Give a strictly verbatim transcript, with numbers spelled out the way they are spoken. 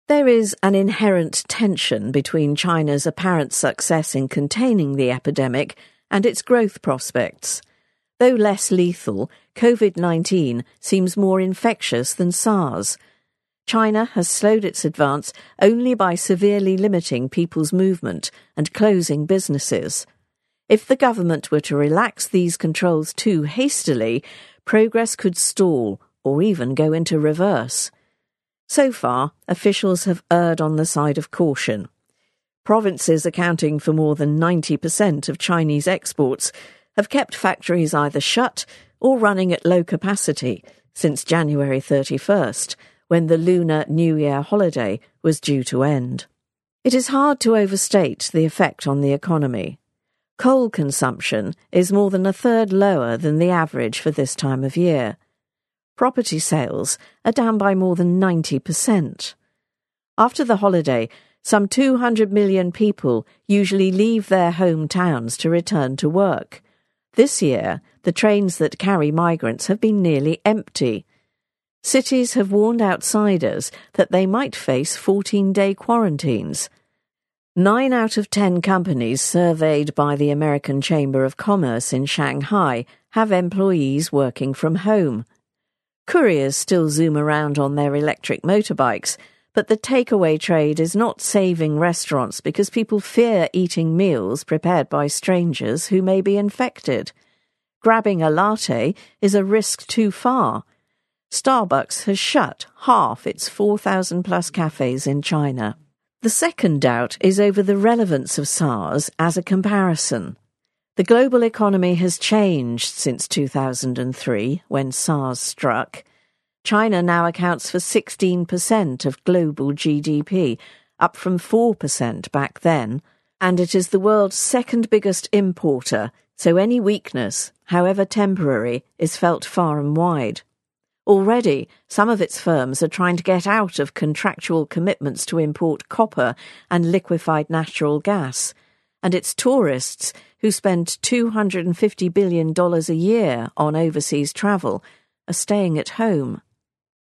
There is an inherent tension between China's apparent success in containing the epidemic and its growth prospects. Though less lethal, COVID nineteen seems more infectious than SARS. China has slowed its advance only by severely limiting people's movement and closing businesses. If the government were to relax these controls too hastily, progress could stall or even go into reverse. So far, officials have erred on the side of caution. Provinces accounting for more than ninety percent of Chinese exports have kept factories either shut or running at low capacity since January thirty-first, when the Lunar New Year holiday was due to end. It is hard to overstate the effect on the economy. Coal consumption is more than a third lower than the average for this time of year. Property sales are down by more than ninety percent. After the holiday, some two hundred million people usually leave their hometowns to return to work. This year, the trains that carry migrants have been nearly empty. Cities have warned outsiders that they might face fourteen-day quarantines. Nine out of ten companies surveyed by the American Chamber of Commerce in Shanghai have employees working from home. Couriers still zoom around on their electric motorbikes, but the takeaway trade is not saving restaurants because people fear eating meals prepared by strangers who may be infected. Grabbing a latte is a risk too far. Starbucks has shut half its four thousand plus cafes in China. The second doubt is over the relevance of SARS as a comparison. The global economy has changed since two thousand three, when SARS struck. China now accounts for sixteen percent of global G D P, up from four percent back then, and it is the world's second biggest importer, so any weakness, however temporary, is felt far and wide. Already, some of its firms are trying to get out of contractual commitments to import copper and liquefied natural gas, and its tourists, who spend two hundred fifty billion dollars a year on overseas travel, are staying at home.